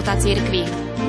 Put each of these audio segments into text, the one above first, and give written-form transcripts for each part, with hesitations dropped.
života cirkvi.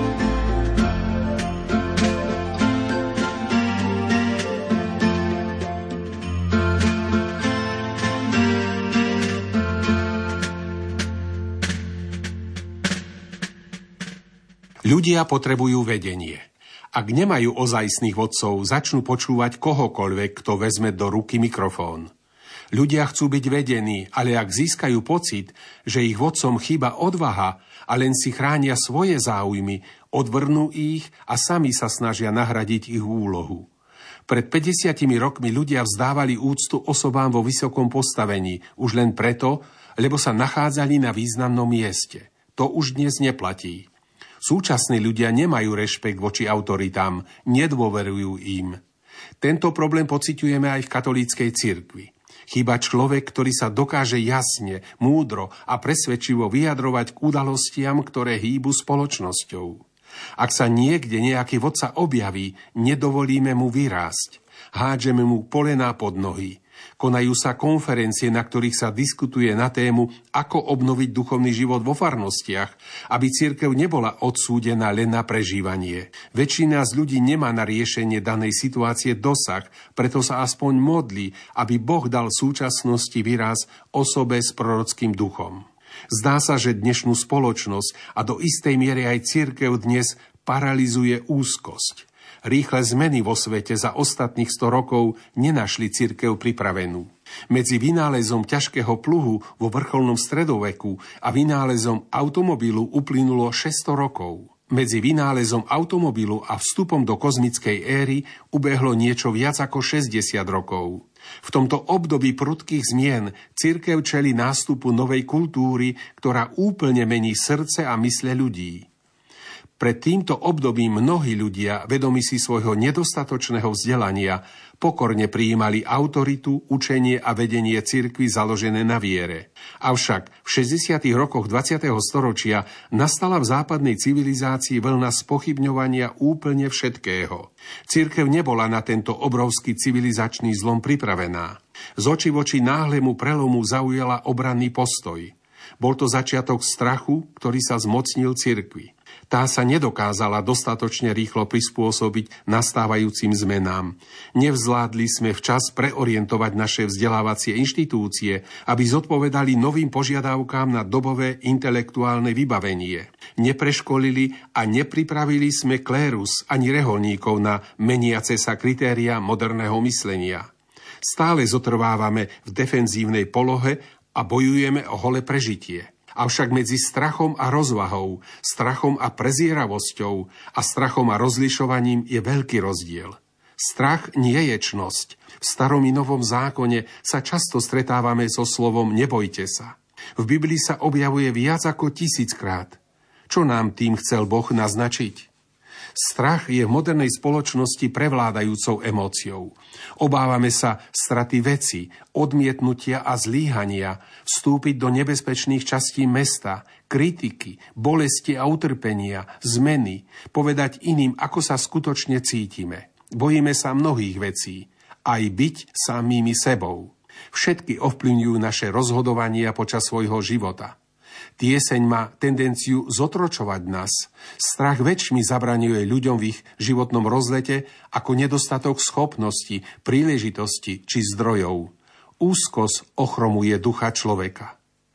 Ľudia potrebujú vedenie. Ak nemajú ozajstných vodcov, začnú počúvať kohokoľvek, kto vezme do ruky mikrofón. Ľudia chcú byť vedení, ale ak získajú pocit, že ich vodcom chýba odvaha a len si chránia svoje záujmy, odvrnú ich a sami sa snažia nahradiť ich úlohu. Pred 50 rokmi ľudia vzdávali úctu osobám vo vysokom postavení, už len preto, lebo sa nachádzali na významnom mieste. To už dnes neplatí. Súčasní ľudia nemajú rešpekt voči autoritám, nedôverujú im. Tento problém pociťujeme aj v katolíckej cirkvi. Chýba človek, ktorý sa dokáže jasne, múdro a presvedčivo vyjadrovať k udalostiam, ktoré hýbu spoločnosťou. Ak sa niekde nejaký vodca objaví, nedovolíme mu vyrásť. Hádžeme mu polená pod nohy. Konajú sa konferencie, na ktorých sa diskutuje na tému, ako obnoviť duchovný život vo farnostiach, aby cirkev nebola odsúdená len na prežívanie. Väčšina z ľudí nemá na riešenie danej situácie dosah, preto sa aspoň modlí, aby Boh dal v súčasnosti výraz osobe s prorockým duchom. Zdá sa, že dnešnú spoločnosť a do istej miery aj cirkev dnes paralizuje úzkosť. Rýchle zmeny vo svete za ostatných 100 rokov nenašli cirkev pripravenú. Medzi vynálezom ťažkého pluhu vo vrcholnom stredoveku a vynálezom automobilu uplynulo 600 rokov. Medzi vynálezom automobilu a vstupom do kozmickej éry ubehlo niečo viac ako 60 rokov. V tomto období prudkých zmien cirkev čelí nástupu novej kultúry, ktorá úplne mení srdce a mysle ľudí. Pred týmto obdobím mnohí ľudia, vedomi si svojho nedostatočného vzdelania, pokorne prijímali autoritu, učenie a vedenie cirkvi založené na viere. Avšak v 60. rokoch 20. storočia nastala v západnej civilizácii vlna spochybňovania úplne všetkého. Cirkev nebola na tento obrovský civilizačný zlom pripravená. Z očí voči náhlemu prelomu zaujala obranný postoj. Bol to začiatok strachu, ktorý sa zmocnil cirkvi. Tá sa nedokázala dostatočne rýchlo prispôsobiť nastávajúcim zmenám. Nevzládli sme včas preorientovať naše vzdelávacie inštitúcie, aby zodpovedali novým požiadavkám na dobové intelektuálne vybavenie. Nepreškolili a nepripravili sme klérus ani reholníkov na meniace sa kritériá moderného myslenia. Stále zotrvávame v defenzívnej polohe a bojujeme o holé prežitie. Avšak medzi strachom a rozvahou, strachom a prezieravosťou a strachom a rozlišovaním je veľký rozdiel. Strach nie je čnosť. V starom i novom zákone sa často stretávame so slovom nebojte sa. V Biblii sa objavuje viac ako 1000-krát. Čo nám tým chcel Boh naznačiť? Strach je v modernej spoločnosti prevládajúcou emóciou. Obávame sa straty veci, odmietnutia a zlíhania, vstúpiť do nebezpečných častí mesta, kritiky, bolesti a utrpenia, zmeny, povedať iným, ako sa skutočne cítime. Bojíme sa mnohých vecí, aj byť samými sebou. Všetky ovplyvňujú naše rozhodovania počas svojho života. Tieseň má tendenciu zotročovať nás. Strach väčšmi zabraňuje ľuďom v ich životnom rozlete ako nedostatok schopností, príležitosti či zdrojov. Úzkosť ochromuje ducha človeka.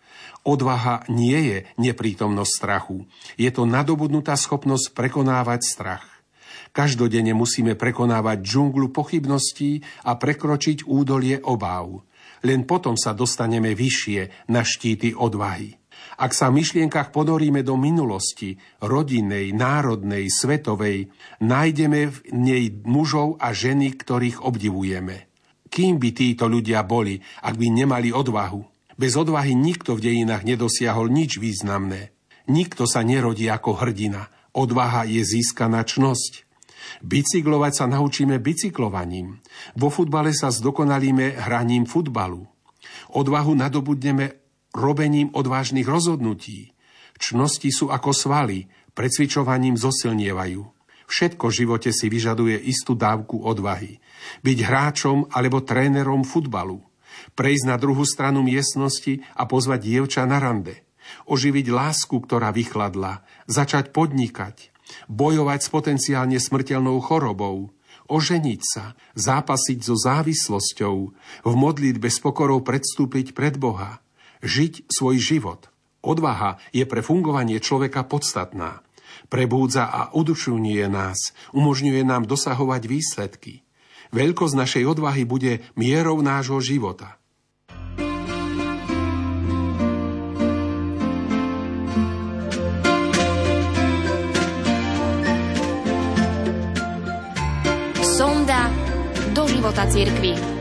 Odvaha nie je neprítomnosť strachu. Je to nadobudnutá schopnosť prekonávať strach. Každodenne musíme prekonávať džunglu pochybností a prekročiť údolie obáv. Len potom sa dostaneme vyššie na štíty odvahy. Ak sa v myšlienkach ponoríme do minulosti, rodinnej, národnej, svetovej, nájdeme v nej mužov a ženy, ktorých obdivujeme. Kým by títo ľudia boli, ak by nemali odvahu? Bez odvahy nikto v dejinách nedosiahol nič významné. Nikto sa nerodí ako hrdina. Odvaha je získaná čnosť. Bicyklovať sa naučíme bicyklovaním. Vo futbale sa zdokonalíme hraním futbalu. Odvahu nadobudneme robením odvážnych rozhodnutí. Čnosti sú ako svaly, precvičovaním zosilnievajú. Všetko v živote si vyžaduje istú dávku odvahy. Byť hráčom alebo trénerom futbalu. Prejsť na druhú stranu miestnosti a pozvať dievča na rande. Oživiť lásku, ktorá vychladla, začať podnikať, bojovať s potenciálne smrteľnou chorobou, oženiť sa, zápasiť so závislosťou, v modlitbe s pokorou predstúpiť pred Boha, žiť svoj život. Odvaha je pre fungovanie človeka podstatná. Prebúdza a udušuje nás, umožňuje nám dosahovať výsledky. Veľkosť našej odvahy bude mierou nášho života. Sonda do života cirkvi.